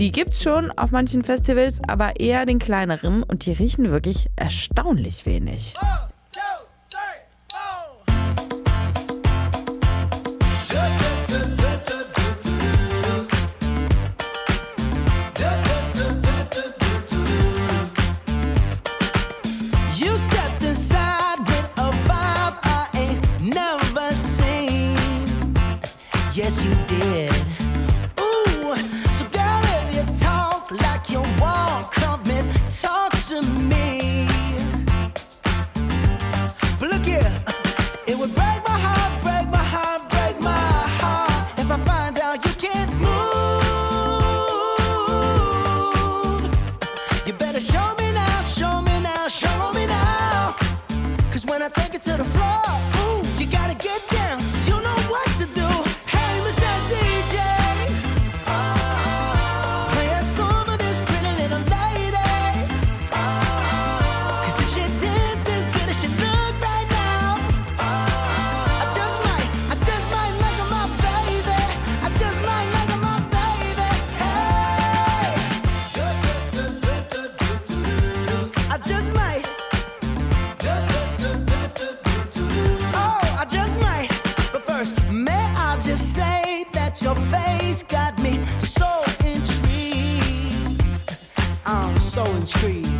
Die gibt's schon auf manchen Festivals, aber eher den kleineren und die riechen wirklich erstaunlich wenig. Yes, you did. Ooh, so girl, if you talk like you want, come and talk to me. But look here, it would break my heart, break my heart, break my heart if I find out you can't move. You better show me now, show me now, show me now. 'Cause when I take it to the floor, ooh, you gotta get down. You know what to do. Your face got me so intrigued. I'm so intrigued.